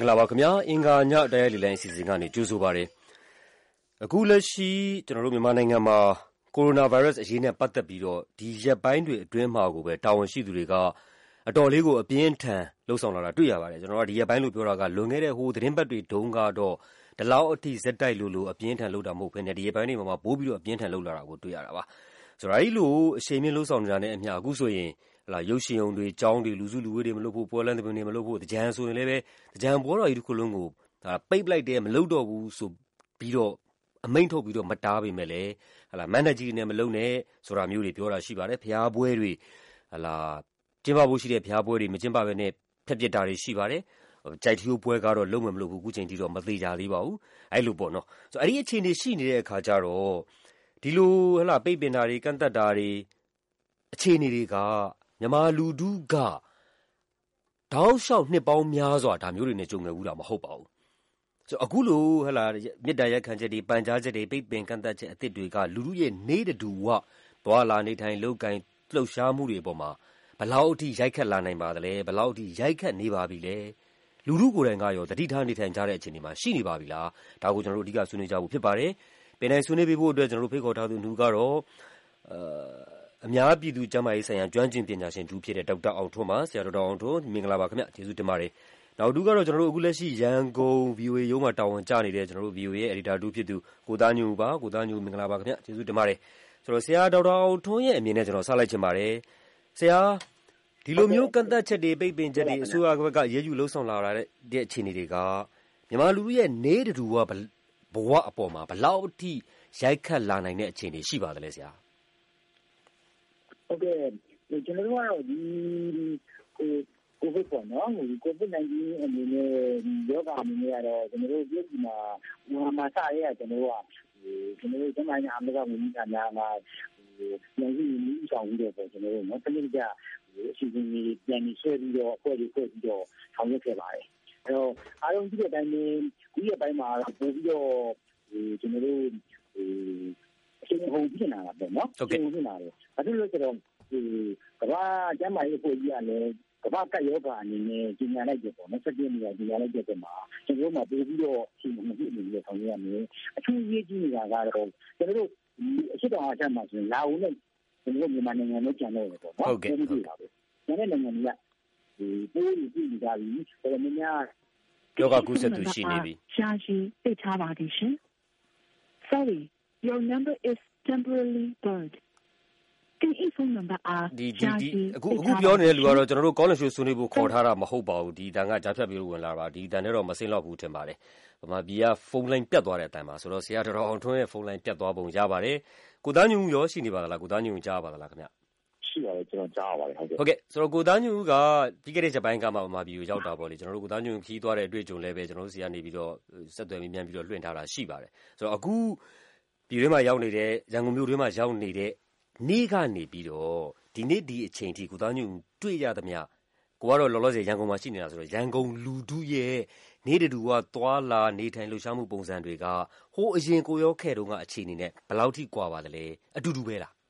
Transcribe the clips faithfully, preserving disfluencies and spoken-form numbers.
္ဂလာပါခင်ဗျာအင်္ဂါညတရားလီလိုင်းအစီအစဉ်ကနေကြိုဆိုပါရစေအခုလက်ရှိကျွန်တော်တို့မြန်မာနိုင်ငံမှာကိုရိုနာဗိုင်းရပ်စ်အရေးနဲ့ပတ်သက်ပြီးတော့ဒီရက်ပိုင်းတွေအတွင်းမှာကိုပဲတာဝန်ရှိသူတွေကအတော်လေးကိုအပြင်းထန်လှုပ်ဆောင်လာတာတွေ့ရပါတယ်ကျွန်တော်တို့ဒီရက်ပိုင်းလို့ပြောတာကလွန်ခဲ့တဲ့ဟိုသတင်းပတ်တွေတုန်းကတော့ဒီလောက်အထိဇက်တိုက်လို့လို့အပြင်းထန်လှုပ်တာမဟုတ်ဘဲနဲ့ဒီရက်ပိုင်းတွေမှာပိုးပြီးတော့အပြင်းထန်လှုပ်လာတာကိုတွေ့ရတာပါဆိုတော့အဲဒီလိုအချိန်မြင့်လှုပ်ဆောင်နေတာနဲ့အမျှအခုဆိုရင်ဟလာရုပ်ရှင်ရုံတွေကျောင်းတွေလူစုလူဝေးတွေမလုပ်ဖို့ပွဲလမ်းသဘင်တွေမလုပ်ဖို့တကြံဆိုရင်လည်းပဲတကြံပွဲတော်ကြီးတစ်ခုလုံးကိုဒါပိတ်လိုက်တယ်မလုပ်တော့ဘူးဆိုပြီးတော့အမိန့်ထုတ်ပြီးတော့မတားပေမဲ့လည်းဟလာမန်နကြီးနဲ့မလုပ်နဲ့ဆိုတာမျိုးတွေပြောတာရှိပါတယ်ဖျားပွဲတွေဟလာကျင်းပဖို့ရှိတဲ့ဖျားပွဲတွေမကျင်းပဘဲနဲ့ဖျက်ပစ်တာတွေရှိပါတယ်ကြိုက်ထီးပွဲကတော့လုံးဝမလုပ်ဘူးအခုချိန်ထိတော့မသေးကြသေးပါဘူးအဲ့လိုပေါ့နော်ဆိုတော့အဲ့ဒီအခြေအနေရှိနေတဲ့အခါကျတော့ဒီလိုဟလာပိတ်ပင်တာတွေကန့်သက်တာတွေအခြေအနေတွေကမြန်မာလူထုကတောက်လျှောက်နှစ်ပေါင်းများစွာဒါမျိုးတွေနဲ့ကြုံခဲ့ဘူးတာမဟုတ်ပါဘူးဆိုတော့အခုလိုဟလာမြစ်တာရက်ခံချက်တွေပန်ကြားချက်တွေပိတ်ပင်ကန့်သက်ချက်အသစ်တွေကလူထုရဲ့နေတတူဝသွားလာနေထိုင်လောက်ကင်လှုပ်ရှားမှုတွေအပေါ်မှာဘလောက်အထိရိုက်ခတ်လာနိုင်ပါသလဲဘလောက်အထိရိုက်ခတ်နေပါပြီလဲလူထုကိုယ်တိုင်ကရောတတိထားနေထိုင်ကြတဲ့အခြေအနေမှာရှိနေပါပြီလားဒါကိုကျွန်တော်တို့အဓိကဆွေးနွေးကြဖို့ဖြစ်ပါတယ်ပင်တိုင်းဆွေးနွေးပေးဖို့အတွက်ကျွန်တော်တို့ဖိတ်ခေါ်ထားသူလူကတော့အများပြည်သူ့ကျန်းမာရေးဆိုင်ရာကျွမ်းကျင်ပညာရှင်တူဖြစ်တဲ့ဒေါက်တာအောင်ထွန်းပါဆရာဒေါက်တာအောင်ထွန်းမင်္ဂလာပါခင်ဗျကျေးဇူးတင်ပါတယ်နောက်တူကတော့ကျွန်တော်တို့အခုလက်ရှိရန်ကုန် ဗီအိုအေ ရုံးမှာတာဝန်ကျနေတဲ့ကျွန်တော်တို့ ဗီအိုအေ ရဲ့ editor တူဖြစ်သူကိုသားညူပါကိုသားညူမင်္ဂလာပါခင်ဗျကျေးဇူးတင်ပါတယ်ဆိုတော့ဆရာဒေါက်တာအောင်ထွန်းရဲ့အမြင်နဲ့ကျွန်တော်ဆက်လိုက်ချင်ပါတယ်ဆရာဒီလိုမျိုးကန့်သက်ချက်တွေပိတ်ပင်ချက်တွေအစိုးရဘက်ကရေးယူလှုံ့ဆော်လာတဲ့အခြေအနေတွေကမြန်မာလူထုရဲ့နေတတူဝဘဝအပေါ်မှာဘလောက်အထိရိုက်ခတ်လာနိုင်တဲ့အခြေအနေရှိပါသလဲဆရာဟုတ်ကဲ့ကျွန်တော်တို့ကတော့ဒီကိုဗစ်ပေါ့နော်ကိုဗစ် nineteen အနေနဲ့ယောဂအနေနဲ့ကတော့ကျွန်တော်တို့ပြည်မှာဟိုမှာစရဲကကျွန်တော်တို့ကကျွန်တော်တို့ကျမညာအမေကဝန်ကြီးဌာနမှာပြန်ပြီးဥဆောင်ပြီးတော့ကျွန်တော်တို့နော်ပြည်ကြအစီအစဉ်ကြီးပြန်ပြီးဆွဲပြီးတော့အဖွဲ့တွေဖွဲ့ပြီးတော့ဆောင်ရွက်ခဲ့ပါတယ်အဲတော့အားလုံးဒီတဲ့အတိုင်းဒီရဲ့ပိုင်းမှာပို့ပြီးတော့ကျွန်တော်တို့အချိန်ဟိုဖြစ်နေတာပေါ့နော်ဟုတ်ကဲ့ဖြစ်နေတာတယ်ဘာလို့လဲဆိုတော့ဒီကမ္ဘာကျန်းမာရေးအဖွဲ့ကြီးကလည်းကမ္ဘာကပ်ရောဂါအနေနဲ့ကြီးညာလိုက်တယ်ပေါ့နော်စက်ပြင်းနေရကြီးညာလိုက်တဲ့မှာကျွန်တော်တို့မှပို့ပြီးတော့အချိန်မဖြစ်နေလို့ဆောင်ရွက်ရမယ်အထူးရေးကြီးနေတာကတော့ကျွန်တော်တို့အရှိတောင်အထက်မှာဆိုရင်လာဦးနဲ့ကျွန်တော်တို့မြန်မာနိုင်ငံနဲ့ကြံနေတယ်ပေါ့နော်ဟုတ်ကဲ့ဟုတ်ကဲ့ကျန်တဲ့နိုင်ငံတွေကဒီပိုးကြီးကြီးကြပြီတော်တော်များများယောဂကုသသူရှိနေပြီရှားရှိသိထားပါတယ်ရှင် Sorry your number is temporarily burnedဒီဒီဒီအခုအခုပြောနေတဲ့လူကတော့ကျွန်တော်တို့ကောလင်ရှိုးဆွေးနွေးဖို့ခေါ်ထားတာမဟုတ်ပါဘူးဒီတန်ကကြားဖြတ်ပြီးလို့ဝင်လာပါဒီတန်နဲ့တော့မစိမ့်တော့ဘူးထင်ပါတယ်ဗမာပြည်ကဖုန်းလိုင်းပြတ်သွားတဲ့အတိုင်းပါဆိုတော့ဆရာတော်အောင်ထွန်းရဲ့ဖုန်းလိုင်းပြတ်သွားပုံရပါတယ်ကိုသားညူရောရှိနေပါသလားကိုသားညူကြားပါသလားခင်ဗျရှိပါတယ်ကျွန်တော်ကြားပါတယ်ဟုတ်ကဲ့ဟုတ်ကဲ့ဆိုတော့ကိုသားညူကပြီးခဲ့တဲ့ဂျပန်ကမှဗမာပြည်ကိုရောက်တာပေါ့လေကျွန်တော်တို့ကိုသားညူခီးသွားတဲ့အတွေ့အကြုံလည်းပဲကျွန်တော်တို့ဆီကနေပြီးတော့ဆက်သွယ်မြင်ပြီးတော့လွှင့်ထားတာရှိပါတယ်ဆိုတော့အခုပြည်တွင်းမှာရောက်နေတဲ့ရန်ကုန်မြို့တွင်းမှာရောက်နေတဲ့နေ့ကနေပြီးတော့ဒီနေ့ဒီအချိန်ထိကိုသားညူတွေ့ရသမျှကိုကတော့လောလောဆယ်ရန်ကုန်မှာရှိနေတာဆိုတော့ရန်ကုန်လူထုရဲ့နေတတူကသွားလာနေထိုင်လှုပ်ရှားမှုပုံစံတွေကဟိုအရင်ကိုရောခဲ့တုန်းကအခြေအနေနဲ့ဘယ်လောက်ထိကွာပါသလဲအတူတူပဲလား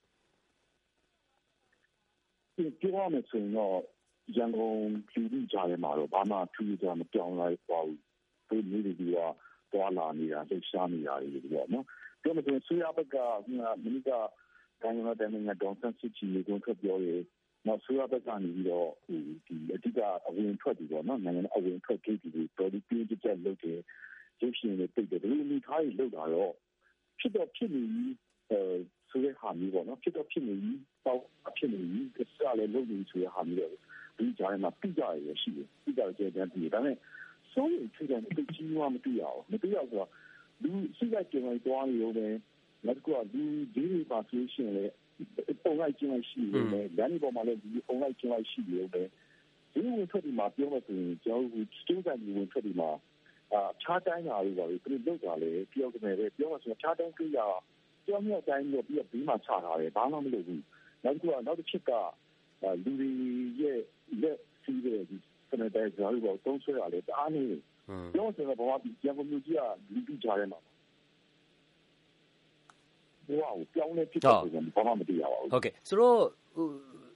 ပြောရမယ်ဆိုရင်တော့ရန်ကုန်လူထုကြားထဲမှာတော့ဘာမှထူးခြားမပြောင်းလဲပါဘူးဒီနေတတူကသွားလာနေတာလှုပ်ရှားနေတာတွေပေါ့နော်ပြောမယ်ဆိုရင်ဆွေးရဘက်ကမိနစ်ကတိုင်းမှာတိုင်းမှာဒေါန်ဆန်စစ်ချီကိုထွက်ပြောရဲနောက်ဆွေးရဘက်ကနေပြီးတော့ဒီအဓိကအဝင်ထွက်ပြီးတော့နော်နိုင်ငံအဝင်ထွက်ကိစ္စတွေတော်တော်ပြင်းပြကြလုပ်တယ်ရုပ်ရှင်တွေပိတ်တယ်ဒီလိုမိသားတွေလုပ်တာတော့ဖြစ်တော့ဖြစ်နေအဲဆိုရဟာမျိုးပေါ့နော်ဖြစ်တော့ဖြစ်နေတော့ဖြစ်နေဒီစားလေလုပ်နေဆိုရဟာမျိုးတော့ဒီကြားမှာပြကြရရှိတယ်ပြကြကြတဲ့ဒီဒါနဲ့ဆိုရင်ဖြစ်တယ်တိတ်ကြီးမှမတွေ့ရအောင်မတွေ့ရဆိုတော့ဒီစိတ်ကကြံနေတော့ရောပဲနောက်တစ်ခုကဒီဒီတွေပါဆိုရှင်လေပုံလိုက်ကျင်းလိုက်ရှိတယ်လေဒါနေပေါ်မှာလည်းဒီပုံလိုက်ကျင်းလိုက်ရှိတယ်ပဲဒီဝင်ထွက်ဒီမှာပြောမှဆိုရင်ကျွန်တော်တို့စတူးကန်ဒီဝင်ထွက်ဒီမှာအာခြားတိုင်းတာတွေပါလေသူတို့လောက်တာလေပြောကနေပဲပြောမှဆိုခြားတိုင်းကြည့်ရပြောမြောက်တိုင်းလို့ပြီးတော့ပြီးမှချထားတယ်ဘာမှမလုပ်ဘူးနောက်တစ်ခုကနောက်တစ်ချက်ကလူတွေရဲ့လက်စီးတဲ့ဒီစနစ်တိုင်းဇာတ်တွေတော့သုံးဆွဲရလေတအားနေပြောမှဆိုတော့ဘာမှရန်ကုန်မြို့ကြီးကလူတွေကြားထဲမှာဟိုပြောင်းလဲဖြစ်တယ်ဆိုရင်ဘာမှမသိရပါဘူးဟုတ်ကဲ့ဆိုတော့ဟို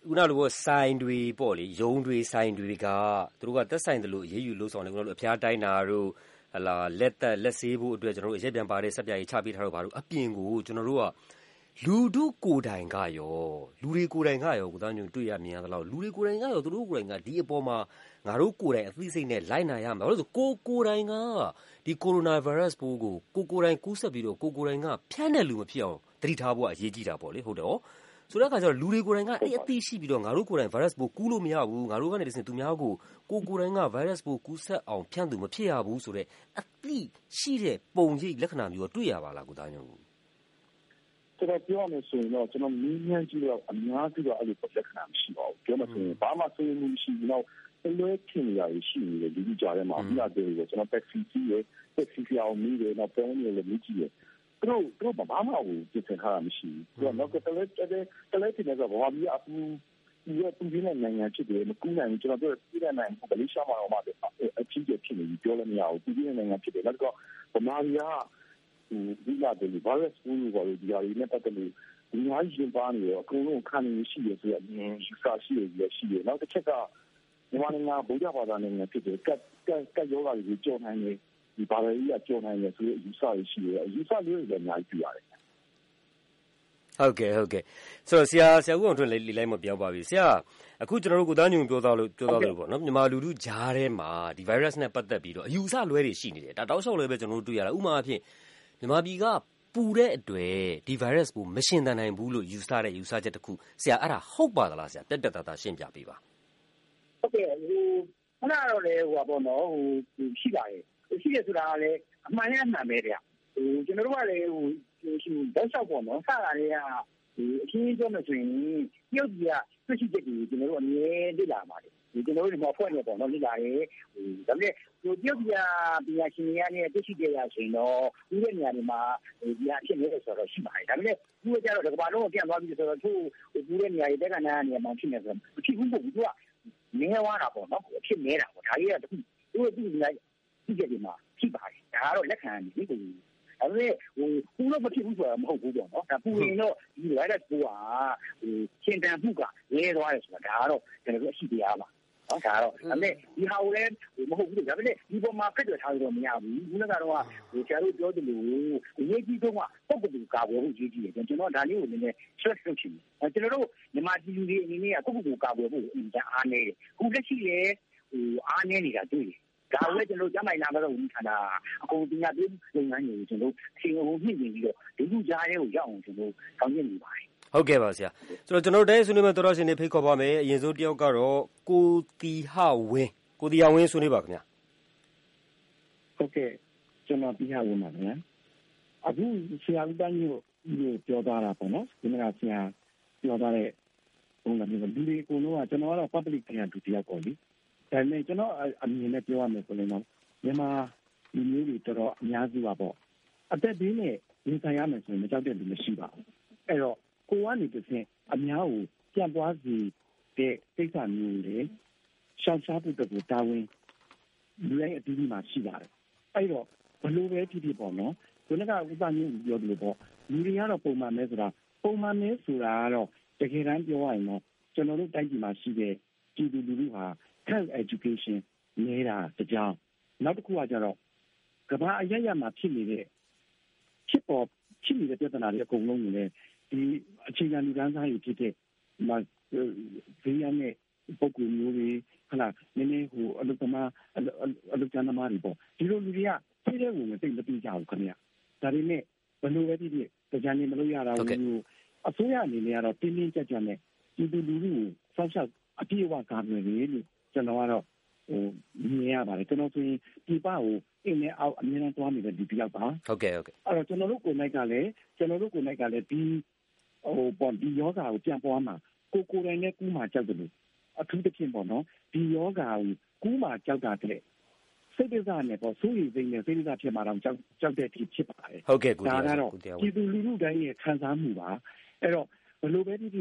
ခုနလိုဆိုင်တွေပေါ့လေရုံးတွေဆိုင်တွေကသူတို့ကသက်ဆိုင်တယ်လို့အရေးယူလို့ဆောင်တယ်ခုနလိုအဖျားတိုင်းတာတို့ဟလာလက်သက်လက်ဆေးဖို့အတွက်ကျွန်တော်တို့အရက်ပြန်ပါတဲ့ဆက်ပြားကြီးချပေးထားတော့ဘာလို့အပြင်ကိုကျွန်တော်တို့ကလူတို့ကိုယ်တိုင်ကရောလူတွေကိုယ်တိုင်ကရောကိုသားညွန့်တွေ့ရမြင်ရသလောက်လူတွေကိုယ်တိုင်ကရောသူတို့ကိုယ်တိုင်ကဒီအပေါ်မှာငါတို့ကိုယ်တိုင်အသိစိတ်နဲ့လိုက်နာရမှာဘာလို့ဆိုကိုကိုယ်တိုင်ကဒီကိုရိုနာဗိုင်းရပ်စ်ပိုးကိုကိုကိုယ်တိုင်ကူးစက်ပြီးတော့ကိုကိုယ်တိုင်ကဖြန့်တဲ့လူမဖြစ်အောင်သတိထားဖို့အရေးကြီးတာပေါ့လေဟုတ်တယ်ဟောဆိုတဲ့အခါကျတော့လူတွေကိုယ်တိုင်ကအဲ့အသိရှိပြီးတော့ငါတို့ကိုယ်တိုင်ဗိုင်းရပ်စ်ပိုးကူးလို့မရဘူးငါတို့ကနေတစင်သူများကိုကိုကိုယ်တိုင်ကဗိုင်းရပ်စ်ပိုးကူးစက်အောင်ဖြန့်သူမဖြစ်ရဘူးဆိုတဲ့အသိရှိတဲ့ပုံရိပ်လက္ခဏာမျိုးတွေ့ရပါလားကိုသားညွန့်ကျွန်တော်ပြောရမယ်ဆိုရင်တော့ကျွန်တော်မင်းမြန်ကြည့်တော့အများကြီးတော့အဲ့လိုလက္ခဏာမရှိပါဘူးပြောမှဆိုရင်ဘာမှသိမှုမရှိဘူးတော့အလွဲထင်ရရရှိနေတယ်လူကြီးကြားထဲမှာပြရတယ်ကျွန်တော် taxi ကြီးရ taxi အောင်မိတယ်တော့ပုံနေလည်းမြကြည့်ရသူတို့သူတို့ဘာမှမဟုတ်ပြင်ဆင်ထားတာမရှိဘူးသူကတော့တလဲတလဲတလဲတင်နေတော့ဘာမှမအပူဒီရသူဒီနဲ့နိုင်ငံဖြစ်တယ်မကူးနိုင်ဘူးကျွန်တော်တို့ပြည်တဲ့နိုင်ငံကလေးရှားမှာတော့မှအချင်းချင်းဖြစ်နေပြီပြောလို့မရဘူးသူဒီနဲ့နိုင်ငံဖြစ်တယ်နောက်တော့ဗမာပြည်ကဒီလာတယ်ဘာလဲစကူးဘာလို့ဒီအရေးနဲ့ပတ်သက်လို့ဒီအရေးရှင်ပါနေတော့အကုန်လုံးခံနေရှိရဆိုရအင်းယူဆရှိရရှိရနောက်တစ်ချက်ကမြန်မာနိုင်ငံဗုဒ္ဓဘာသာနိုင်ငံဖြစ်တယ်ကတ်ကတ်ကတ်ယောဂါတွေကြော်နိုင်တယ်ဒီဘာသာရေးကကြော်နိုင်တယ်ဆိုရယူဆရရှိရယူဆလေးတွေလည်းအများကြီးပြရတယ်ဟုတ်ကဲ့ဟုတ်ကဲ့ဆိုတော့ဆရာဆရာဦးအောင်ထွန်းလေးလိုက်မပြောပါပြီဆရာအခုကျွန်တော်တို့ကိုသားညွန့်ပြောသားလို့ပြောသားလို့ပေါ့နော်မြန်မာလူထုဂျားထဲမှာဒီ virus နဲ့ပတ်သက်ပြီးတော့အယူဆလွဲတွေရှိနေတယ်ဒါတောက်လျှောက်လွဲပဲကျွန်တော်တို့တွေ့ရတာဥပမာအဖြစ်မြန်မာပြည်ကပူတဲ့အတွေ့ဒီ virus ကိုမရှင်သန်နိုင်ဘူးလို့ယူဆတဲ့ယူဆချက်တစ်ခုဆရာအဲ့ဒါဟုတ်ပါသလားဆရာတက်တက်တာတာရှင်းပြပေးပါဟုတ်ကဲ့ဟိုခဏတော့လေဟိုပါပေါ့နော်ဟိုရှိပါတယ်ရှိရဆိုတာကလည်းအမှန်နဲ့အမှန်ပဲဗျဟိုကျွန်တော်တို့ကလည်းဟိုဓာတ်လျှောက်ပေါ့နော်စတာတွေကဒီအချင်းချင်းပြောမယ်ဆိုရင်ပြုတ်ကြီးကသိရှိချက်တွေကျွန်တော်တို့အမြဲလေ့လာပါတယ်ဒီကျွန်တော်တို့ဒီမှာဖွဲ့နေပေါ့နော်လေ့လာရဲဟိုဒါပေမဲ့ဟိုပြုတ်ကြီးပညာရှင်တွေကနေသိရှိကြရဆိုရင်တော့ဒီတဲ့နေရာတွေမှာဒီအဖြစ်နေဆိုတော့ရှိပါတယ်ဒါပေမဲ့ဒီကကြတော့ဒီကဘာလုံးပြန်သွားပြီးဆိုတော့သူ့ဒီတဲ့နေရာတွေတက်ကနာနေရာမှာဖြစ်နေဆိုတော့မဖြစ်ဘူးပေါ့သူကနေဝါတာပေါ့နော်အဖြစ်နေတာပေါ့ဒါကြီးကတခုသူ့သူ့နေသိချက်တွေမှာဖြစ်ပါတယ်ဒါကတော့လက်ခံနေပြီကိုအဲ့ဒါဟိုကူလို့မဖြစ်ဘူးဆိုတာမဟုတ်ဘူးပေါ့နော်ဒါပူရင်တော့ဒီ virus ကိုဟာဟိုရှင်တန်မှုကလဲသွားတယ်ဆိုတာဒါကတော့ကျွန်တော်တို့အရှိတရားပါနော်ဒါကတော့အဲ့မဲ့ဒီဟာကိုလည်းမဟုတ်ဘူးဒါပေမဲ့ဒီပေါ်မှာဖက်တွယ်ထားလို့မရဘူးခုနကတော့ဟိုဆရာတို့ပြောတယ်လို့ရေးကြီးတော့ကပုံကတူကာဝယ်ဖို့ရေးကြီးတယ်ကျွန်တော်ဒါလေးကိုနည်းနည်း stress လုပ်ချင်တယ်ကျွန်တော်တို့မြန်မာပြည်သူတွေအနေနဲ့ကပုံကတူကာဝယ်ဖို့အင်တာအားနေတယ်ခုလက်ရှိလေဟိုအားနေနေတာတွေ့တယ်ဒါလည်းကျွန်တော်ကျမိုင်လာတော့ဝန်ခံတာအကုန်ပညာပေးလုပ်ငန်းတွေကျွန်တော်အချိန်ဟိုမြင့်နေပြီးတော့ဒီလူကြားထဲကိုရောက်အောင်ကျွန်တော်ကောင်းကျင်နေပါတယ်ဟုတ်ကဲ့ပါဆရာဆိုတော့ကျွန်တော်တိုင်းဆွေးနွေးမဲ့တော်တော်ရှင်တွေဖိတ်ခေါ်ပါမယ်အရင်ဆုံးတယောက်ကတော့ကိုတီဟဝင်းကိုတီဟဝင်းဆွေးနွေးပါခင်ဗျာဟုတ်ကဲ့ကျွန်တော်တီဟဝင်းပါခင်ဗျာအခုဆရာဦးတန်းကြီးကိုပြောသွားတာပေါ့နော်ဒီမှာဆရာပြောသွားတဲ့ဘုံကမျိုးလူတွေအကုန်လုံးကကျွန်တော်ကတော့ public ခရိုင်တူတယောက်ပေါ့လေဒါနဲ့ကျွန်တော်အမြင်နဲ့ပြောရမယ်ဆိုရင်တော့မြန်မာလူမျိုးတွေတော်တော်အများစုပါပေါ့အသက်ဘေးနဲ့ရင်ဆိုင်ရမယ်ဆိုရင်မကြောက်တဲ့လူမရှိပါဘူးအဲ့တော့ကိုကနေတစ်ဆင့်အများကိုပြန့်ပွားစီတဲ့ကိစ္စမျိုးတွေရှောင်ရှားဖို့အတွက်တာဝန်လူတိုင်းအတူတူမှရှိပါတယ်အဲ့တော့ဘလို့ပဲဖြစ်ဖြစ်ပေါ့နော်ဒီနေ့ကဥပမာမျိုးပြောသလိုပေါ့လူတွေကတော့ပုံမှန်ပဲဆိုတာပုံမှန်ပဲဆိုတာကတော့တကယ်တမ်းပြောရရင်တော့ကျွန်တော်တို့တိုင်းပြည်မှာရှိတဲ့ပြည်သူလူထုဟာhealth education နေတာတကြောင်နောက်တစ်ခုကကြတော့ကမ္ဘာအရရမှာဖြစ်နေတဲ့ဖြစ်ပေါ်ဖြစ်နေတဲ့ပြဿနာတွေအကုန်လုံးကိုလည်းဒီအခြေခံလူတန်းစားတွေဖြစ်တဲ့မဗီယန်နဲ့ပုဂ္ဂိုလ်မျိုးတွေဟလာနည်းနည်းဟိုအလုသမားအလုကျန်သမားတွေပေါ့ဒီလိုလူတွေကဖြည်းဖြည်းဝင်သိမသိကြဘူးခင်ဗျာဒါပေမဲ့ဘယ်လိုပဲဖြစ်ဖြစ်ကြံနေမလို့ရတာဘူးအစိုးရအနေနဲ့ကတော့တင်းတင်းကြပ်ကြပ်နဲ့ပြည်သူလူထုကိုစောင့်ရှောက်အပြည့်အဝကာကွယ်နေလို့ကျွန်တော်ကတော့ဟိုမြင်ရပါတယ်ကျွန်တော်ဆိုရင်ဒီပကိုအင်းနဲ့အောက်အမြဲတမ်းသွားနေတဲ့ဒီတယောက်ပါဟုတ်ကဲ့ဟုတ်ကဲ့အဲ့တော့ကျွန်တော်တို့ကိုယ်နိုင်ကလည်းကျွန်တော်တို့ကိုယ်နိုင်ကလည်းဒီဟိုပေါ့ဒီယောဂါကိုပြန်ပွားမှာကိုကိုယ်တိုင်နဲ့ကူးမှာကြောက်တယ်လို့အထူးသဖြင့်ပေါ့နော်ဒီယောဂါကိုကူးမှာကြောက်တာတဲ့စိတ်ဒဏ်နဲ့ပေါ့ဆိုးရည်စိမ့်နဲ့စိတ်ဒဏ်ဖြစ်မှာတော့ကြောက်ကြောက်တဲ့အထိဖြစ်ပါတယ်ဟုတ်ကဲ့ကိုဒါကတော့ပြည်သူလူထုတိုင်းရဲ့ခံစားမှုပါအဲ့တော့ဘယ်လိုပဲဖြစ်ဖြစ်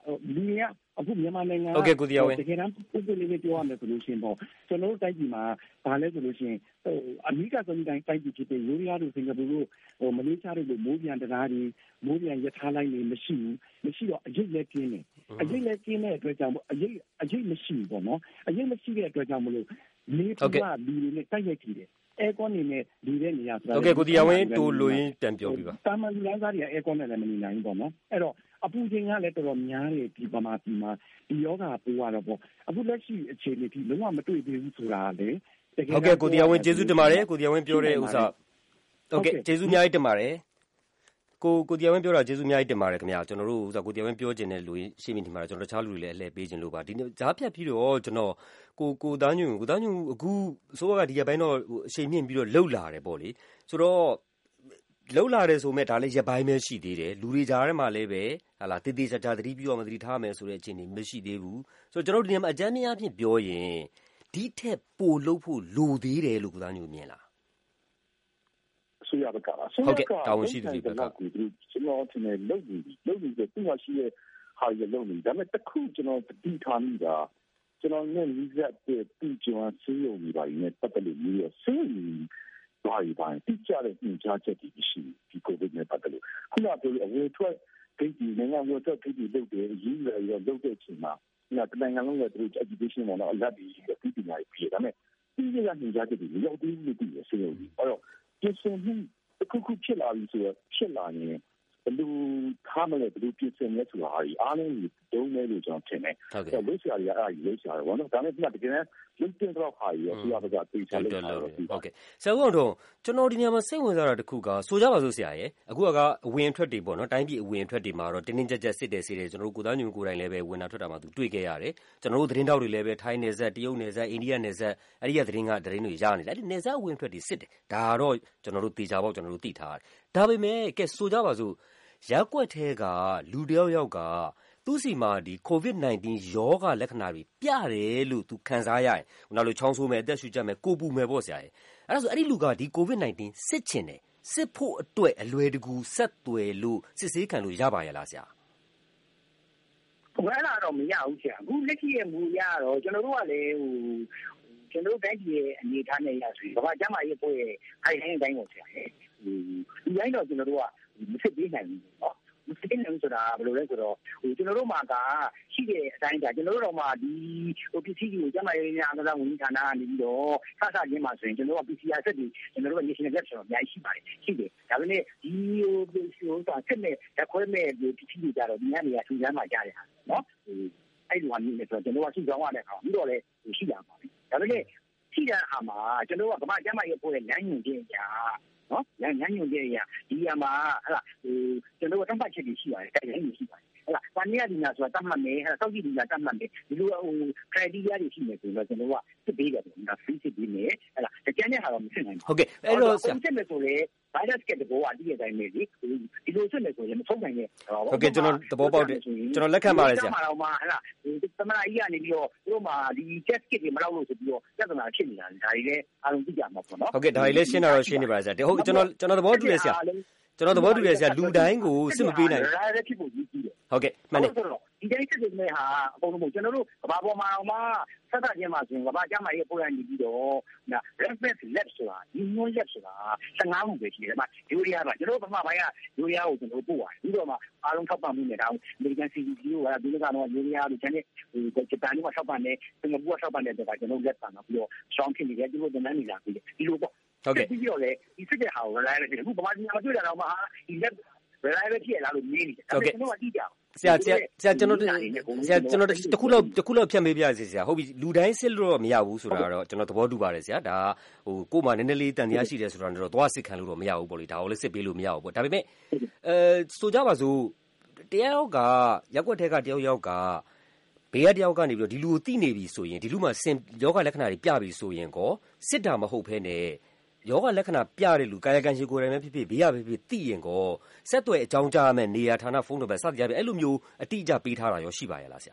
လူတွေကအခုမြန်မာနိုင်ငံဟုတ်ကဲ့ကိုတရားဝင်တကယ်တမ်းပုံပုံလေးလေးပြောရမယ်ဆိုလို့ရှိရင်ပေါ့ကျွန်တော်တို့တိုက်ပြည်မှာဘာလဲဆိုလို့ရှိရင်ဟိုအမေရိကဆုံးတိုင်းတိုက်ပြည်ဖြစ်တဲ့ယူရီးယားတို့စင်ကာပူတို့ဟိုမလေးရှားတို့လိုမိုးပြန်တရားတွေမိုးပြန်ရထားလိုက်နေမရှိဘူးမရှိတော့အရေးလည်းကျင်းတယ်အရေးလည်းကျင်းတဲ့အတွက်ကြောင့်အရေးအရေးမရှိဘူးပေါ့နော်အရေးမရှိတဲ့အတွက်ကြောင့်မလို့နေပူကလူတွေနဲ့တိုက်ရိုက်ကြည့်တယ်အဲကွန်နေနဲ့ဒီတဲ့နေရာဆိုတာဟုတ်ကဲ့ကိုတရားဝင်တူလို့ရင်ပြန်ပြောပြပါတာမန်လူသားတွေအဲကွန်နဲ့လည်းမနေနိုင်ဘူးပေါ့နော်အဲ့တော့အပူချိန်ကလည်းတော်တော်များတယ်ဒီပမာဒီမှာဒီယောဂပိုးရတော့ပေါ့အခုလက်ရှိအခြေအနေထိလုံးဝမတွေ့သေးဘူးဆိုတာလေဟုတ်ကဲ့ကိုတရားဝင်ကျေးဇူးတင်ပါတယ်ကိုတရားဝင်ပြောတဲ့ဥစ္စာဟုတ်ကဲ့ကျေးဇူးအများကြီးတင်ပါတယ်ကိုကိုတရားဝင်ပြောတာကျေးဇူးအများကြီးတင်ပါတယ်ခင်ဗျာကျွန်တော်တို့ဥစ္စာကိုတရားဝင်ပြောခြင်းတဲ့လူရှိမိနေမှာကျွန်တော်တခြားလူတွေလည်းအလှည့်ပေးခြင်းလို့ပါဒီနေ့ဈာဖြတ်ပြီးတော့ကျွန်တော်ကိုကိုသားညွန့်ကိုသားညွန့်အခုအစိုးရကဒီရက်ပိုင်းတော့အချိန်မြင့်ပြီးတော့လှုပ်လာတယ်ပေါ့လေဆိုတော့လှုပ်လာတယ်ဆိုမဲ့ဒါလည်းရက်ပိုင်းပဲရှိသေးတယ်လူတွေကြားထဲမှာလည်းပဲဟာလာတည်တည်ချာချာသတိပြုရမယ်သတိထားမယ်ဆိုတဲ့အခြေအနေမရှိသေးဘူးဆိုတော့ကျွန်တော်ဒီနေ့မှာအကြမ်းများအဖြစ်ပြောရင်ဒီထက်ပိုလှုပ်ဖို့လိုသေးတယ်လို့ကိုသားညွန့်မြင်လားဆရာကဟုတ်ကဲ့တာဝန်ရှိသူတွေကကျွန်တော်ထင်တယ်လုပ်ပြီးလုပ်ပြီးတော့သူ့မှာရှိတဲ့ဟာရလုပ်နေဒါပေမဲ့တခုကျွန်တော်တီးထားမိတာကျွန်တော်နဲ့လိဇက်တဲ့ပြည်ကျော်ဆေးရုံကြီးပါနေပတ်သက်လို့မျိုးရဆေးရုံဘာကြီးပါတိကျတဲ့ညွှန်ကြားချက်တွေရှိဒီကိုဗစ်နဲ့ပတ်သက်လို့ခုနကပြောအဝေးထွက်ဂိတ်ကြီးနိုင်ငံဝတ်ထွက်ဂိတ်ကြီးလုပ်တယ်အရေးရရလုပ်တဲ့အချိန်မှာဒီနိုင်ငံလုံးကသူ education မှာတော့အလတ်ကြီးပြီးပညာရေးပြည်ဒါပေမဲ့ဒီကညွှန်ကြားချက်တွေရောက်သေးလို့တည်ရဆေးရုံကြီးအဲ့တော့ပြင်ဆင်မှုတစ်ခုခုဖြစ်လာပြီဆိုတော့ဖြစ်လာရင်ဘယ်လိုထားမလဲဘယ်လိုပြင်ဆင်လဲဆိုတာအားလုံးကိုတုံးနေလို့ကျွန်တော်ထင်တယ်။အဲ့လို့ဆရာကြီးကအဲ့ဒီလို့ဆရာရောနော်ဒါနဲ့ဒီကတကယ်ရုပ်တင်တော့ဟာရောဆရာကတေချာလို့ဟုတ်ကဲ့ဆရာကတော့ကျွန်တော်ဒီနေရာမှာစိတ်ဝင်စားတာတစ်ခုကဆိုကြပါစို့ဆရာရဲ့အခုကအဝင်အထွက်တွေပေါ့နော်တိုင်းပြည်အဝင်အထွက်တွေမှာတော့တင်းတင်းကြပ်ကြပ်စစ်တယ်စီတယ်ကျွန်တော်တို့ကိုသားညွန့်ကိုယ်တိုင်လည်းပဲဝင်တာထွက်တာမှာသူတွေ့ခဲ့ရတယ်ကျွန်တော်တို့သတင်းတောက်တွေလည်းပဲထိုင်းနယ်စပ်တရုတ်နယ်စပ်အိန္ဒိယနယ်စပ်အဲ့ဒီကသတင်းကသတင်းတွေရနေတယ်အဲ့ဒီနယ်စပ်ဝင်ထွက်တွေစစ်တယ်ဒါတော့ကျွန်တော်တို့တေချာပေါ့ကျွန်တော်တို့သိထားတယ်ဒါပေမဲ့ကဲဆိုကြပါစို့ရက်ွက်သေးကလူတယောက်ယောက်ကသူ့စီမှာဒီ ကိုဗစ်-၁၉ ရောဂါလက္ခဏာတွေပြတယ်လို့သူခံစားရရင်နောက်လို့ချောင်းဆိုးမယ်အသက်ရှူကျပ်မယ်ကိုပူမယ်ပေါ့ဆရာရဲ့အဲ့ဒါဆိုအဲ့ဒီလူကဒီ ကိုဗစ်-၁၉ စစ်ချင်တယ်စစ်ဖို့အတွက်အလွယ်တကူဆက်သွယ်လို့စစ်ဆေးခံလို့ရပါရဲ့လားဆရာဘယ်လာတော့မရဘူးဆရာအခုလက်ရှိရဲ့မူရတော့ကျွန်တော်တို့ကလည်းဟိုကျွန်တော်တို့တိုင်းပြည်ရဲ့အနေအထားနဲ့ရဆိုရင်ဘာမှကျမရဲ့ပွဲရဲ့ခိုင်တိုင်းတိုင်းပေါ့ဆရာရဲ့ဟိုဒီတိုင်းတော့ကျွန်တော်တို့ကမစစ်ပေးနိုင်ဘူးเนาะမစစ်နိုင်ဘူးဆိုတာဘယ်လိုလဲဆိုတော့ဟိုကျွန်တော်တို့မှာကရှိတဲ့အတိုင်းဒါကျွန်တော်တို့တော့မှဒီဟိုပစ္စည်းကြီးကိုကျမရဲ့ညာကစားဝန်ကြီးဌာနကနေပြီးတော့စစချင်းမှာဆိုရင်ကျွန်တော်တို့က ပီ စီ အာ ဆက်တွေကျွန်တော်တို့က national lab ဆိုတော့အများကြီးရှိပါတယ်ရှိတယ်ဒါပေမဲ့ဒီဟိုဟိုဆိုတာဆက်မဲ့ဓာတ်ခွဲမဲ့ဒီပစ္စည်းတွေကြတော့ဒီညနေကထူးဆန်းမှကြားရတာเนาะဟိုအဲ့လိုအနေနဲ့ဆိုတော့ကျွန်တော်ကစုဆောင်းရတဲ့အခါပြီးတော့လည်းရှိတာပါဒါပေမဲ့ရှိတဲ့အခါမှာကျွန်တော်ကဗမာကျမရဲ့ပို့တဲ့လမ်းညွှန်ခြင်းညာနော်ညညညွှန်ကြရဒီရမှာဟဲ့လားဟိုကျွန်တော်တို့တတ်မှတ်ချက်တွေရှိပါတယ်တိုင်တိုင်းရှိပါတယ်ဟဲ့လားပါနီယာဒီနာဆိုတာတတ်မှတ်မယ်ဟဲ့လားစောက်ကြည့်ဒီနာတတ်မှတ်မယ်ဒီလိုဟို criteria တွေရှိမယ်ဆိုတော့ကျွန်တော်ကစစ်ပေးတယ်ပေါ့ဒါ free စစ်ပေးမယ်ဟဲ့လားတကယ်နဲ့ဟာတော့မစစ်နိုင်ဘူးဟုတ်ကဲ့အဲ့တော့စစ်မယ်ဆိုလေ virus ကတဘောအတိအတိုင်းပဲလေဒီလိုစစ်မယ်ဆိုရင်မဆုံးနိုင်နဲ့ဟုတ်ကဲ့ကျွန်တော်သဘောပေါက်တယ်ကျွန်တော်လက်ခံပါတယ်ဆရာဟဲ့လားဟိုသမနာကြီးကနေပြီးတော့တို့မှာဒီ test kit တွေမလောက်လို့ဆိုပြီးတော့ပြဿနာဖြစ်နေတာဒါတွေလည်းအားလုံးသိကြမှာပေါ့နော်ဟုတ်ကဲ့ဒါတွေလည်းရှင်းတာတော့ရှင်းနေပါလားဆရာဟုတ်ကျွန်တော်ကျွန်တော်သဘောတူတယ်ဆရာကျွန်တော်သဘောတူတယ်ဆရာလူတိုင်းကိုစစ်မပေးနိုင်ဘူးဒါလည်းဖြစ်ဖို့ကြီးကြီးတယ်ဟုတ်ကဲ့မှန်တယ်ဒီတိုင်းစစ်တဲ့ဟာအကုန်လုံးကျွန်တော်တို့ကဘာပေါ်မှာအောင်မှဆက်တာချင်းမှာဆိုရင်ကဘာကျမရဲ့ပုံရနေပြီးတော့နာ reference lab ဆိုတာဒီညွှန် lab ဆိုတာ၁၅ခုပဲရှိတယ်ဒါမှယူရီးယားပါကျွန်တော်တို့ပထမပိုင်းကယူရီးယားကိုကျွန်တော်ပို့ပါတယ်ပြီးတော့မှအားလုံးထောက်ပံ့မှုနဲ့ဒါ American စီ ဒီ စီ ကိုကဒီကကတော့ယူရီးယားတို့ကျန်တဲ့ဟိုဂျပန်တို့ကထောက်ပံ့တယ်စင်ကာပူကထောက်ပံ့တဲ့တော့ကျွန်တော်လက်ပါတော့ပြီးတော့ strong ဖြစ်နေတယ်ဒီလိုတင်တန်းနေတာပြီးဒီလိုပေါ့ဟုတ်ကဲ့ပြီးတော့လေဒီစစ်တဲ့ဟာကို reliable ဖြစ်တယ်အခုပမာကြီးမတွေ့တာတော့မှဒီ lab reliable ဖြစ်ရလားလို့မေးနေတယ်ဒါပေမဲ့ကျွန်တော်ကကြည့်ကြအောင်ဆရာဆရာဆရာကျွန်တော်ဆရာကျွန်တော်တခုလောက်တခုလောက်ဖြတ်မေးပြစီဆရာဟုတ်ပြီလူတိုင်းစစ်လို့တော့မရဘူးဆိုတာတော့ကျွန်တော်သဘောတူပါတယ်ဆရာဒါဟိုကို့မှာနည်းနည်းလေးတန်တရားရှိတယ်ဆိုတာတော့သွားစစ်ခံလို့တော့မရဘူးပေါ့လေဒါကိုလည်းစစ်ပေးလို့မရဘူးပေါ့ဒါပေမဲ့အဲဆိုကြပါစို့တယောက်ကရက်ွက်ထဲကတယောက်ယောက်ကဘေးကတယောက်ကနေပြီးတော့ဒီလူကိုသိနေပြီဆိုရင်ဒီလူမှာစင်ယောဂလက္ခဏာတွေပြပြီဆိုရင်ကောစစ်တာမဟုတ်ဘဲနဲ့ယောဂလက္ခဏာပြတဲ့လူကာယကံရှိကိုယ်တိုင်ပဲဖြစ်ဖြစ်ဘေးရပဲဖြစ်ဖြစ်သိရင်ကောဆက်သွယ်အကြောင်းကြားရမယ်နေရာဌာနဖုန်းနံပါတ်စသဖြင့်အဲ့လိုမျိုးအတိအကျပေးထားတာရောရှိပါရဲ့လားဆရာပြ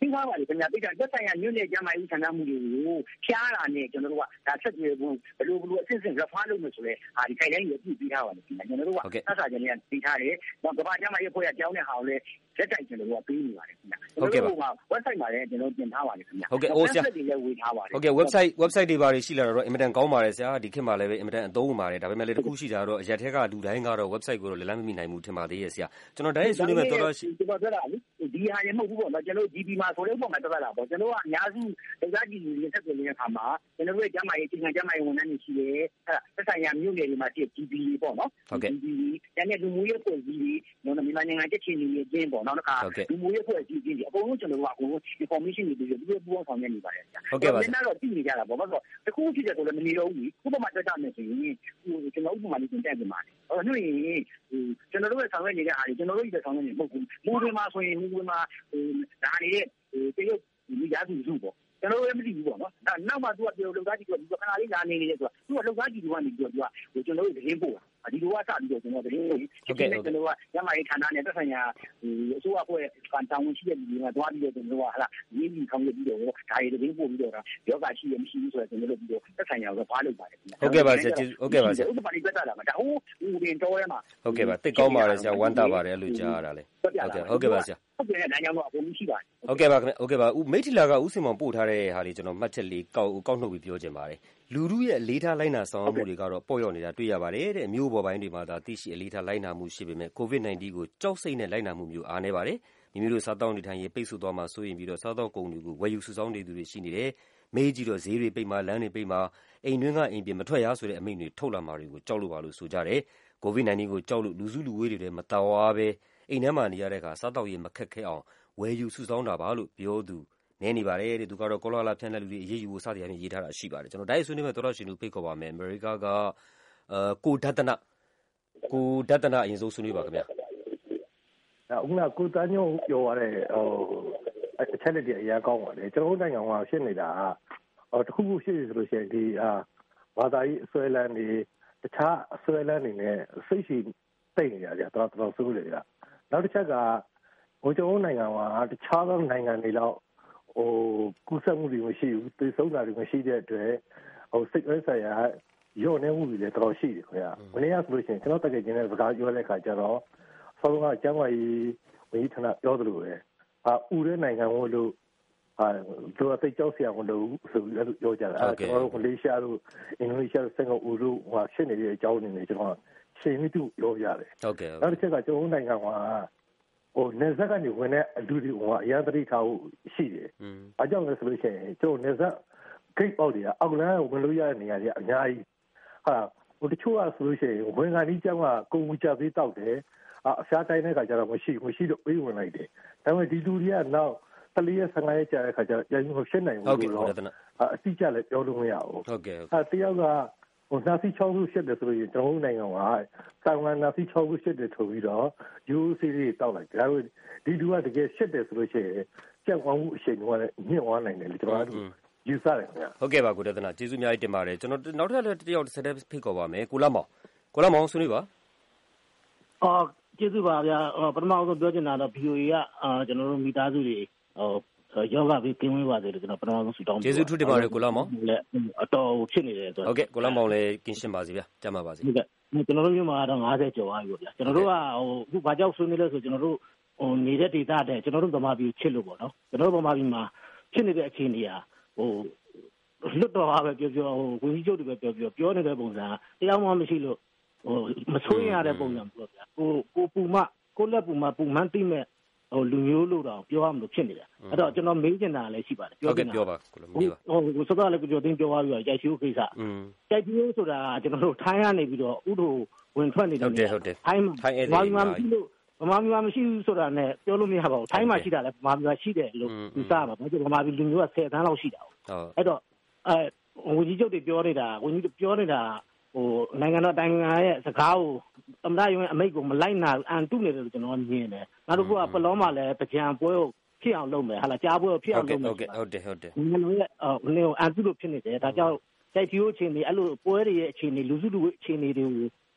ပြီးသားပါလေခင်ဗျာပြီးတော့သက်ဆိုင်ရာမြို့နယ်ကျန်းမာရေးဌာနမှုတွေကိုဖျားတာနဲ့ကျွန်တော်တို့ကဒါဆက်ကြည့်ဖို့ဘယ်လိုဘယ်လိုအစစ်စစ် refer လုပ်လို့ဆိုလဲဟာဒီခိုင်တိုင်းရပြပြီးထားပါလေခင်ဗျာကျွန်တော်တို့ကသက်ဆိုင်ရာတွေကပြီးထားတယ်တော့ကမ္ဘာကျန်းမာရေးဖွဲ့ရကြောင်းတဲ့ဟာကိုလည်းလက်တိုက်ကျွန်တော်တို့ကပေးနေပါတယ်ခင်ဗျာဟုတ်ကဲ့ပါ website မှာလည်းကျွန်တော်ပြင်ထားပါတယ်ခင်ဗျာဟုတ်ကဲ့အိုးဆရာတွေလည်းဝေထားပါတယ်ဟုတ်ကဲ့ website website တွေပါရှိလာတော့အင်မတန်ကောင်းပါတယ်ဆရာဒီခေတ်မှာလည်းပဲအင်မတန်အသုံးဝင်ပါတယ်ဒါပေမဲ့လည်းတစ်ခုရှိတာတော့အရက်ထဲကလူတိုင်းကတော့ website ကိုတော့လက်လန်းမမိနိုင်ဘူးထင်ပါသေးရဲ့ဆရာကျွန်တော်ဒါရေးဆွေးနွေးမဲ့တော်တော်ရှိဒီပါပြောတာဒီဟာရမဟုတ်ဘူးပေါ့နော်ကျွန်တော် ဂျီ ပီ မှာဆိုတဲ့ပုံမှာတက်လာပေါ့ကျွန်တော်ကအများစုဒေသကြီးတွေဆက်သွယ်နေတဲ့အခါမှာကျွန်တော်တို့ရဲ့ကျန်းမာရေးအခြေခံကျန်းမာရေးဝန်ထမ်းတွေရှိတယ်အဲ့ဒါသက်ဆိုင်ရာမြို့နယ်တွေမှာရှိတဲ့ ဂျီ ပီ ပေါ့နော် ဂျီ ပီ ကျန်တဲ့လူမျိုးရေးဖွဲ့စည်းတွေနော်မြန်မာနိုင်ငံတက်ချင်နေတဲ့အချင်းပေါ့နောက်တစ်ခါလူမျိုးရေးဖွဲ့စည်းတွေအကုန်လုံးကျွန်တော်တို့ကအကုန်လုံး information တွေပြီးပြီးပူးပေါင်းဆောင်ရွက်နေပါတယ်ဆရာဟုတ်ကဲ့ပါဆရာတော့သိနေကြတာပေါ့ဘာလို့တခုဖြစ်တယ်ဆိုလည်းမနေတော့ဘူးဥပမာတက်ကြမယ်ဆိုရင်ကျွန်တော်ဥပမာလေးသင်ပြပေးပါမယ်အဲ့တော့ညရင်ကျွန်တော်တို့ရဲ့ဆောင်ရွက်နေတဲ့အားတွေကျွန်တော်တို့ရဲ့ဆောင်ရွက်နေမဟုတ်ဘူးမူတွေမှာဆိုရင်မူတွေမှာဒါနေတဲ့တရုတ်လူရားစုစုပေါ့ကျွန်တော်တို့လည်းမသိဘူးပေါ့နော်ဒါနောက်မှသူကပြောလောက်သားကြီးကဒီခဏလေးလာနေနေတယ်ဆိုတော့သူကလောက်သားကြီးကနေပြီးတော့သူကကျွန်တော်တို့သတင်းပို့တာဒီလိုကစပြီးတော့ကျွန်တော်သတင်းပို့ဟုတ်ကဲ့ကျွန်တော်ကရမိုင်းဌာနနဲ့သက်ဆိုင်ရာအစိုးရအဖွဲ့ကတောင်းဝင်ရှိတဲ့လူတွေကတွားပြီးတော့ကျွန်တော်ကဟာရင်းပြီးခေါင်းရပြီးတော့ဒါတွေသတင်းပို့ပြီးတော့ယောဂရှိရမရှိဘူးဆိုတော့ကျွန်တော်တို့ပြီးတော့သက်ဆိုင်ရာကိုဘာလုပ်ပါတယ်ဟုတ်ကဲ့ပါဆရာဟုတ်ကဲ့ပါဆရာဥပမာလေးပြတာမှာဒါဟိုဦးတင်တော်ရဲမှာဟုတ်ကဲ့ပါတိတ်ကောင်းပါတယ်ဆရာဝမ်းသာပါတယ်အဲ့လိုကြားရတာလေဟုတ်ကဲ့ဟုတ်ကဲ့ပါဆရာဟုတ်ကဲ့ဒါကြောင့်တော့အကုန်ရှိပါတယ်ဟုတ်ကဲ့ပါခင်ဗျဟုတ်ကဲ့ပါဦးမိထီလာကဦးစင်မောင်ပို့ထားတဲ့ဟာလေးကျွန်တော်မှတ်ချက်လေးကောက်ကောက်နှုတ်ပြီးပြောချင်ပါတယ်လူလူရဲ့အလေးထားလိုက်နာဆောင်ရွက်မှုတွေကတော့ပေါ့ရော့နေတာတွေ့ရပါတယ်တဲ့မြို့ပေါ်ပိုင်းတွေမှာသာသိရှိအလေးထားလိုက်နာမှုရှိပေမဲ့ ကိုဗစ် ၁၉ ကိုကြောက်စိတ်နဲ့လိုက်နာမှုမျိုးအားနည်းပါတယ်မိမိတို့စားတောင်းနေထိုင်ရေးပိတ်ဆို့သွားမှစိုးရင်ပြီးတော့စားတောင်းကုန်တွေကိုဝယ်ယူစုဆောင်းနေသူတွေရှိနေတယ်မေးကြည့်တော့ဈေးတွေပိတ်မှလမ်းတွေပိတ်မှအိမ်တွင်းကအိမ်ပြင်မထွက်ရဆိုတဲ့အမိန့်တွေထုတ်လာမှတွေကိုကြောက်လို့ပါလို့ဆိုကြတယ်ကိုဗစ် ၁၉ ကိုကြောက်လို့လူစုလူဝေးတွေထဲမတော်ဝါပဲအိမ်ထဲမှာနေရတဲ့အခါစားတောက်ရေးမခက်ခဲအောင်ဝယ်ယူစုဆောင်းတာပါလို့ပြောသူနဲနေပါတယ်တဲ့သူကတော့ကောလာလာဖြန့်တဲ့လူတွေအရေးယူဖို့စသည်အပြင်ရေးထားတာရှိပါတယ်ကျွန်တော်ဒါရေးဆွေးနွေးမဲ့တော်တော်ရှင်လူဖိတ်ခေါ်ပါမယ်အမေရိကကအာကိုဒတနာကိုဒတနာအရင်ဆုံးဆွေးနွေးပါခင်ဗျာအခုကကိုတန်းညို့ပြောရတဲ့ဟိုအချက်လက်တွေအများကောင်းပါတယ်ကျွန်တော်တို့နိုင်ငံကဖြစ်နေတာဟိုတခုခုဖြစ်နေဆိုလို့ရှိရင်ဒီအာဘာသာရေးအစွဲလန်းတွေတခြားအစွဲလန်းတွေနဲ့စိတ်ရှိတိတ်နေကြတယ်တော်တော်ဆိုးတယ်ကနောက်တစ်ချက်ကဟိုကျွန်တော်နိုင်ငံကတခြားသောနိုင်ငံတွေလောက်ဟိုကူးစက်မှုတွေမရှိဘူးသေဆုံးတာတွေမရှိတဲ့အတွက်ဟိုစိတ်အဆိုင်ရာရော့နေမှုတွေလည်းတော်တော်ရှိတယ်ခင်ဗျာမနေ့ကဆိုလို့ရှိရင်ကျွန်တော်တကယ်ချင်းတဲ့စကားပြောတဲ့အခါကျတော့ဆောင်းကကျန်းမာရေးဝန်ကြီးဌာနပြောသလိုပဲအာဥရဲနိုင်ငံဝလို့အာသူအသိကြောက်စရာမလိုဘူးဆိုပြီးပြောကြတာကျွန်တော်တို့မလေးရှားတို့အင်ဒိုနီးရှားတို့စင်ကာပူတို့ဟိုရှင်းနေတဲ့အကြောင်းတွေနဲ့ကျွန်တော်ရှင်းပြီးသူပြောကြတယ်ဟုတ်ကဲ့နောက်တစ်ချက်ကကျွန်တော်နိုင်ငံကဟိုနေဆက်ကနေဝင်တဲ့အလူတွေကအရန်တတိထားဖို့ရှိတယ်။အားကြောင့်လဲဆိုလို့ရှိရင်ကျွန်တော်နေဆက်ဂိတ်ပေါက်တွေကအောက်လမ်းဝင်လို့ရတဲ့နေရာတွေအများကြီးဟာဟိုတချို့ကဆိုလို့ရှိရင်ဝင်ခါကြီးကျောင်းကကုန်ဝကြသေးတောက်တယ်အအရှားတိုင်းတဲ့ခါကျတော့မရှိမရှိတော့ပေးဝင်လိုက်တယ်။ဒါပေမဲ့ဒီလူတွေကနောက်တလီရက်ဆယ်ငါးရက်ကြာတဲ့ခါကျတော့ပြန်မဖြစ်နိုင်ဘူးလို့တော့အတိအကျလည်းပြောလို့မရဘူး။ဟုတ်ကဲ့အဲတယောက်ကဟိုနာစီချောင်းစုရှစ်တယ်ဆိုရင်ကျွန်တော်နိုင်ငံကတောင်ကနာစီချောင်းစုရှစ်တယ်ထုတ်ပြီးတော့ယူစီတွေတောက်လိုက်ဒါပေမဲ့ဒီလူကတကယ်ရှစ်တယ်ဆိုလို့ရှိရင်ကြက်ဝမ်းမှုအချိန်ကလည်းညှင့်ဝမ်းနိုင်တယ်လေကျွန်တော်တို့ယူဆတယ်ခင်ဗျဟုတ်ကဲ့ပါကိုတသနာကျေးဇူးအများကြီးတင်ပါတယ်ကျွန်တော်နောက်ထပ်လည်းတယောက်ဆက်တဲ့ဖိတ်ခေါ်ပါမယ်ကိုလာမောင်ကိုလာမောင်ဆွေးနွေးပါအော်ကျေးဇူးပါဗျာပထမဆုံးပြောချင်တာတော့ ဗီအိုအေ ကကျွန်တော်တို့မိသားစုတွေဟိုယောဂပြီးကင်းဝေးပါစေလို့ကျွန်တော်ပထမဆုံးဆုတောင်းကျေးဇူးထူးတင်ပါတယ်ကိုလာမောင်အတော်ဖြစ်နေတယ်ဆိုဟုတ်ကဲ့ကိုလာမောင်လည်းကင်းရှင်းပါစေဗျာကြမ်းပါပါစေဟုတ်ကဲ့ကျွန်တော်တို့မြို့မှာတော့ငါးဆယ်ကျော်သွားပြီဗျာကျွန်တော်တို့ကဟိုအခုဘာကြောက်ဆွေးနွေးလဲဆိုကျွန်တော်တို့ဟိုနေတဲ့ဒေသတဲ့ကျွန်တော်တို့ဗမာပြည်ချစ်လို့ပေါ့နော်ကျွန်တော်တို့ဗမာပြည်မှာဖြစ်နေတဲ့အခြေအနေဟာဟိုလွတ်တော်ဟာပဲပြောပြောဟိုဝန်ကြီးချုပ်တွေပဲပြောပြောပြောနေတဲ့ပုံစံတရားမှမရှိလို့ဟိုမဆိုးရတဲ့ပုံစံပေါ့ဗျာကိုကိုပူမကိုလက်ပူမပူမှန်းသိမဲ့ဟိုလူမျိုးလို့တော့ပြောရမလို့ဖြစ်နေတယ်အဲ့တော့ကျွန်တော်မေးချင်တာလည်းရှိပါတယ်ပြောနေတာပြောပါကိုလိုမေးပါဟိုစကားလည်းပြောတင်းပြောပါပြီးတော့ကြိုက်ရှိုးကိစ္စကြိုက်ရှိုးဆိုတာကျွန်တော်တို့ထိုင်းရနေပြီးတော့ဥဒ္ဓဝင်ထွက်နေတယ်ဟုတ်တယ်ဟုတ်တယ်ထိုင်းထိုင်းအဲ့ဒီမှာမရှိလို့ဗမာပြည်မှာမရှိဘူးဆိုတာနဲ့ပြောလို့မရပါဘူးထိုင်းမှာရှိတာလည်းဗမာပြည်မှာရှိတယ်လို့ယူဆပါဘာလို့ဗမာပြည်လူမျိုးကဆယ်တန်းလောက်ရှိတာဟုတ်အဲ့တော့အဲဝန်ကြီးချုပ်တွေပြောနေတာဝန်ကြီးပြောနေတာဟိုနိုင်ငံတော်တိုင်းနိုင်ငံရဲ့စကားကိုသမ္မတရုံးရဲ့အမိန့်ကိုမလိုက်နာအန်တုနေတယ်လို့ကျွန်တော်မြင်တယ်နောက်တစ်ခုကပလောမှာလည်းကြံပွဲကိုဖြစ်အောင်လုပ်မယ်ဟာလားကြားပွဲကိုဖြစ်အောင်လုပ်မယ်ဟုတ်ကဲ့ဟုတ်တယ်ဟုတ်တယ်နိုင်ငံတော်ရဲ့ဟိုနေအန်တုလို့ဖြစ်နေတယ်ဒါကြောင့်တိုက်ဖြိုးအခြေအနေအဲ့လိုပွဲတွေရဲ့အခြေအနေလူစုလူအခြေအနေတွေကို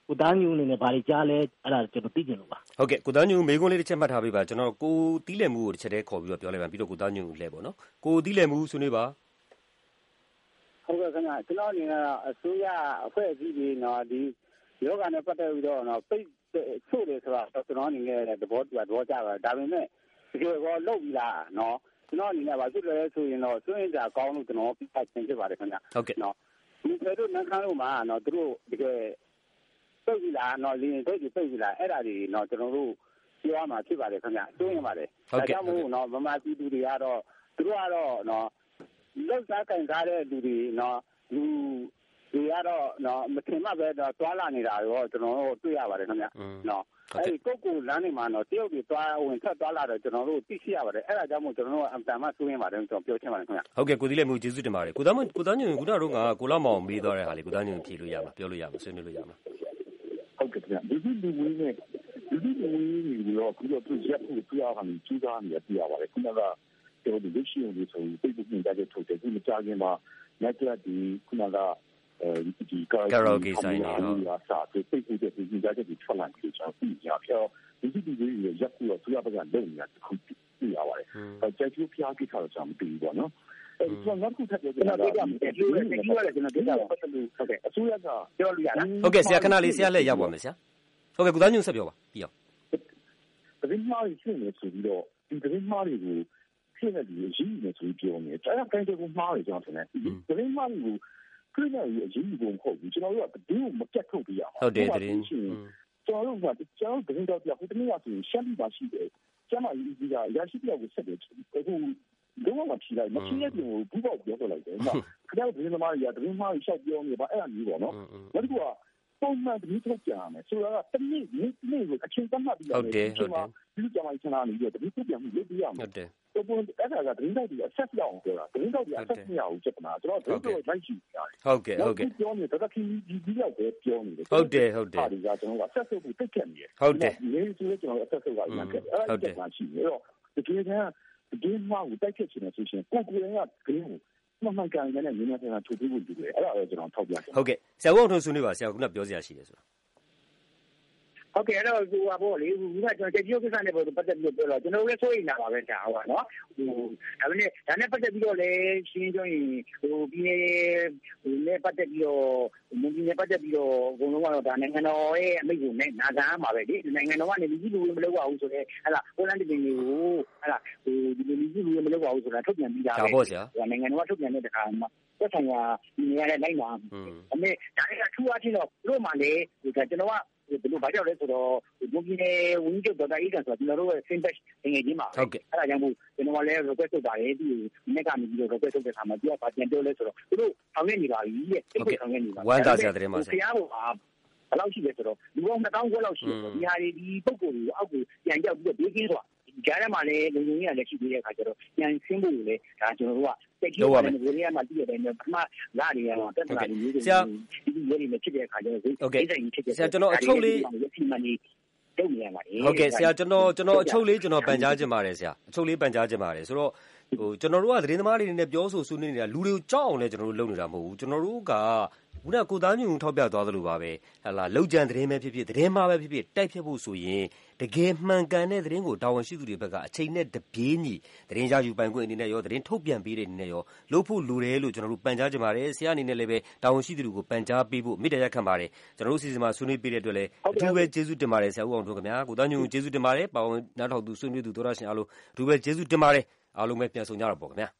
ကိုသားညူအနေနဲ့ဘာတွေကြားလဲအဲ့ဒါကျွန်တော်သိချင်လို့ပါဟုတ်ကဲ့ကိုသားညူမေးခွန်းလေးတစ်ချက်မှတ်ထားပေးပါကျွန်တော်ကိုတီးလည်မှုကိုတစ်ချက်တည်းခေါ်ပြီးတော့ပြောလိုက်ပါပြီးတော့ကိုသားညူလှည့်ပေါ့နော်ကိုတီးလည်မှုဆွေးနွေးပါဟုတ်ကဲ့ခင်ဗျကျွန်တော်အနေနဲ့အစိုးရအဖွဲ့အစည်းတွေနော်ဒီယောဂနဲ့ပတ်သက်ပြီးတော့နော်ပိတ်ဆို့တယ်ဆိုတာကျွန်တော်အနေနဲ့သဘောတူတာသဘောကျပါတယ်ဒါပေမဲ့တကယ်ကောလုပ်ပြီလားနော်ကျွန်တော်အနေနဲ့ပါဖြစ်တယ်ဆိုရင်တော့စွန့်ရင်ကြကောင်းလို့ကျွန်တော်ပြတ်ချင်းဖြစ်ပါတယ်ခင်ဗျဟုတ်ကဲ့နော်ဒီဖက်တို့နှမ်းခမ်းလို့မှာနော်သူတို့တကယ်ပိတ်ပြီလားနော်လင်းပိတ်ပြီပိတ်ပြီလားအဲ့ဒါတွေနော်ကျွန်တော်တို့ပြောရမှာဖြစ်ပါတယ်ခင်ဗျစွန့်ရင်ပါတယ်ဒါကြောင့်မို့နော်ဗမာပြည်သူတွေကတော့သူတို့ကတော့နော်လောက်စားကင်ထားတဲ့လူတွေနော်လူတွေကတော့နော်မထင်မှပဲတော့တွာလာနေတာရောကျွန်တော်တို့တွေ့ရပါတယ်ခင်ဗျနော်အဲဒီကုတ်ကူလမ်းနေမှာတော့တရုတ်တွေတွာဝင်ထွက်တွာလာတော့ကျွန်တော်တို့သိရှိရပါတယ်အဲ့ဒါကြောင့်မို့ကျွန်တော်တို့အတန်မှစိုးရင်ပါတယ်ကျွန်တော်ပြောချင်ပါတယ်ခင်ဗျဟုတ်ကဲ့ကိုသီးလည်းမျိုးကျေးဇူးတင်ပါတယ်ကိုသားမကိုသားညွန့်ခုနကတော့ကကိုလောက်မောင်မေးသွားတဲ့ဟာလေးကိုသားညွန့်ဖြေလို့ရမှာပြောလို့ရမှာဆွေးနွေးလို့ရမှာဟုတ်ကဲ့ခင်ဗျဒီဒီဝင်းနဲ့ဒီဒီဝင်းကြီးတော့ပြီးတော့သူရက်ဖို့ပြရအောင်ကြည့်သားနေပြရပါတယ်ခုနကကျွန်တော်တို့ရှိနေဆိုပြီးပြည့်ပြည့်ကြတဲ့ထုတ်တယ်ဒီမကြခင်မှာလက်ကျဒီခုနကအဲဒီကာရာဂေဆိုင်နေတော့စာပြည့်ပြည့်တဲ့ဒီကြတဲ့ဒီထွက်လာပြီးကျွန်တော်ပြရပြောဒီဒီဒီရက်ဖို့သူရပါကလုံနေတာခုပြရပါတယ်အဲကျကျဖျားကိစ္စတော့ကျွန်တော်မသိဘူးပေါ့နော်အဲဒီကျွန်တော်ခုထပ်ပြောကျွန်တော်ပြောပြမယ်ဒီလိုဒီလိုလည်းကျွန်တော်ပြောပြပါဟုတ်ကဲ့အစိုးရကပြောလို့ရလားဟုတ်ကဲ့ဆရာခဏလေးဆရာလည်းရောက်ပါမယ်ဆရာဟုတ်ကဲ့ကုသားညွန့်ဆက်ပြောပါပြီးအောင်သတင်းမှားရှိနေဆိုပြီးတော့ဒီသတင်းမှားတွေကိုဖြစ်နေပြီးရည်နေဆိုပြီးပြောနေတယ်အဲ့ဒါတိုင်းကိုမှားတယ်ကျွန်တော်ထင်တယ်သတင်းမှားတွေကိုခရီးနဲ့ရည်ရည်ကိုမဟုတ်ဘူးကျွန်တော်တို့ကသတင်းကိုမပြတ်ထုတ်ပြရအောင်ဟုတ်တယ်သတင်းကျွန်တော်တို့ကကျွန်တော်သတင်းတော့ပြခုတနည်းအားဖြင့်ရှမ်းပြည်ပါရှိတယ်ကျမကြီးကြီးကရရှိပြောက်ကိုဆက်တယ်အခုလုံးဝမချီလိုက်မချီတဲ့ပြင်ကိုဘူးပေါက်ပြောဆိုလိုက်တယ်နော်ခဏသတင်းသမားတွေကသတင်းမှားရှောက်ပြောနေပါအဲ့ဒါမျိုးပေါ့နော်ဘာလို့ကပုံမှန်သတင်းထုတ်ကြရမယ်ဆိုတော့တနည်းနေ့နေ့ကိုအချိန်သတ်မှတ်ပြီးဟုတ်တယ်ဟုတ်တယ်ဒီကြမှာချင်လာနေပြီးသတင်းထုတ်ပြန်မှုလုပ်ပြရမယ်ဟုတ်တယ်တော့ပုံအဲ့ဒါကသတင်းထုတ်ပြီးအဆက်ပြောင်းပြောတာသတင်းထုတ်ပြီးအဆက်မရဘူးချက်ပနာကျွန်တော်တို့တို့လိုက်ရှိရတယ်ဟုတ်ကဲ့ဟုတ်ကဲ့ပြောနေတော့ခင်ဒီဒီရောက်ပဲပြောနေတယ်ဟုတ်တယ်ဟုတ်တယ်ဒါကကျွန်တော်ကအဆက်ဆုပ်ပြီးတိတ်ခဲ့နေတယ်ဟုတ်တယ်ဒီဆိုရင်ကျွန်တော်အဆက်ဆုပ်ကရခဲ့အဲ့ဒါကရှိနေတော့ဒီကိစ္စကဒီမှာကိုတိုက်ဖြစ်နေဆိုရှင်ကိုကိုရကဂရင်းကိုမှန်မှန်ကန်ကန်နဲ့နည်းနည်းပြန်ထုတ်ပြီးဖို့ဒီလေအဲ့ဒါတော့ကျွန်တော်ထောက်ပြတယ်ဟုတ်ကဲ့ဆရာဦးအောင်ထွန်းဆွေးနွေးပါဆရာကခုနပြောစရာရှိတယ်ဆိုတာဟုတ်ကဲ့အဲ့တော့ဟိုပါပေါ့လေဒီကကျွန်တော်ကြည့်ရုပ်ကိစ္စနဲ့ပတ်သက်ပြီးပြောတော့ကျွန်တော်လည်းစိုးရိမ်တာပါပဲဆရာဟုတ်ပါနော်ဟိုဒါပေမဲ့ဒါနဲ့ပတ်သက်ပြီးတော့လည်းရှင်းကြရင်ဟိုဒီဟိုနဲ့ပတ်သက်ပြီးတော့မင်းနဲ့ပတ်သက်ပြီးတော့အကုန်လုံးကတော့ဒါနိုင်ငံတော်ရဲ့အမိန့်ကိုနဲ့နာခံရမှာပဲလေနိုင်ငံတော်ကနေပြည်သူ့လူမလုပ်ပါဘူးဆိုတော့ဟဲ့လားဟိုလန်တပင်တွေကိုဟဲ့လားဟိုဒီပြည်သူ့လူမလုပ်ပါဘူးဆိုတာထုတ်ပြန်ပြီးသားပဲဒါပေါ့ဆရာနိုင်ငံတော်ကထုတ်ပြန်တဲ့တခါမှာသက်ဆိုင်ရာဒီနေရာနဲ့လိုက်လာအမေဒါကထူးအားဖြင့်တော့တို့မှလည်းဒီကကျွန်တော်ကဘယ်လိုဘာကြောင့်လဲဆိုတော့ဘုံကြီးနဲ့ဝင်းကျုပ်တော်တာကြီးကဆိုကျွန်တော်တို့ရဲ့ feedback ငယ်ချင်းပါဟုတ်ကဲ့အဲ့ဒါကြောင့်မို့ကျွန်တော်လည်း request လုပ်ပါတယ်ဒီနေ့ကနေပြီးတော့ request လုပ်တဲ့အခါမှာပြောပါပြန်ပြောလဲဆိုတော့သူတို့ဆောင်ရွက်နေပါပြီတဲ့တိတ်တိတ်ဆောင်ရွက်နေပါဝမ်းသာစရာတဲ့မှာဆရာကဘယ်လောက်ရှိလဲဆိုတော့လူပေါင်းနှစ်သောင်းခွဲလောက်ရှိတယ်ဒီဟာတွေဒီပုံကိုယ်ကိုအောက်ကိုပြန်ရောက်ပြီးတော့ဘေးကင်းသွားကြားထဲမှာလည်းလူငယ်ကြီးကလည်းရှိသေးတဲ့အခါကျတော့ပြန်ဆင်းဖို့လေဒါကျွန်တော်တို့ကစိတ်ကြီးတယ်ဒီနေရာမှာတည်ရတယ်ပထမလာနေရတော့တက်လာနေနေဆရာဒီလိုမျိုးဖြစ်တဲ့အခါကျတော့ဒီစိတ်ကြီးဖြစ်တဲ့ဆရာကျွန်တော်အချုပ်လေးဒီမှာနေတုံ့ပြန်ပါတယ်ဟုတ်ကဲ့ဆရာကျွန်တော်ကျွန်တော်အချုပ်လေးကျွန်တော်ပန်ကြားခြင်းပါတယ်ဆရာအချုပ်လေးပန်ကြားခြင်းပါတယ်ဆိုတော့ဟိုကျွန်တော်တို့ကသတင်းသမားတွေနဲ့ပြောဆိုဆွေးနွေးနေတာလူတွေကိုကြောက်အောင်လဲကျွန်တော်တို့လုပ်နေတာမဟုတ်ဘူးကျွန်တော်တို့ကခုနကကိုသားညွန့်ထောက်ပြသွားသလိုပါပဲဟာလာလောက်ကြံသတင်းပဲဖြစ်ဖြစ်သတင်းမှားပဲဖြစ်ဖြစ်တိုက်ဖြတ်ဖို့ဆိုရင်တကယ်မှန်ကန်တဲ့သတင်းကိုတာဝန်ရှိသူတွေဘက်ကအချိန်နဲ့တပြေးညီသတင်းရယူပိုင်ခွင့်အနေနဲ့ရောသတင်းထုတ်ပြန်ပေးတဲ့အနေနဲ့ရောလုပ်ဖို့လိုတယ်လို့ကျွန်တော်တို့ပန်ကြားကြပါတယ်ဆရာအနေနဲ့လည်းပဲတာဝန်ရှိသူတွေကိုပန်ကြားပေးဖို့မေတ္တာရပ်ခံပါတယ်ကျွန်တော်တို့စီစဉ်မှာဆွေးနွေးပေးတဲ့အတွက်လည်းအထူးပဲကျေးဇူးတင်ပါတယ်ဆရာဦးအောင်ထွန်းခင်ဗျာကိုသားညွန့်ကျေးဇူးတင်ပါတယ်ပါဝင်နားထောင်သူဆွေးနွေးသူတို့ရရှင်အားလုံးအထူးပဲကျေးဇူးတင်ပါတယ်အားလုံးပဲပြန်ဆောင်ကြတော့ပေါ့ခင်ဗျာ